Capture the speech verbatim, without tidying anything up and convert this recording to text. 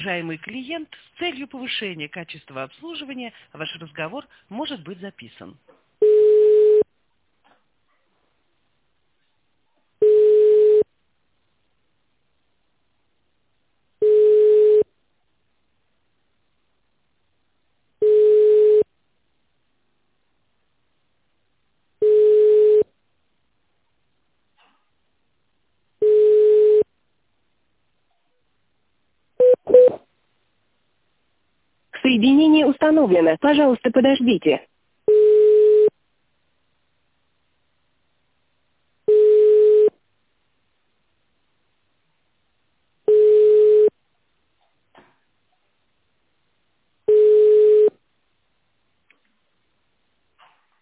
Уважаемый клиент, с целью повышения качества обслуживания ваш разговор может быть записан. Соединение установлено. Пожалуйста, подождите.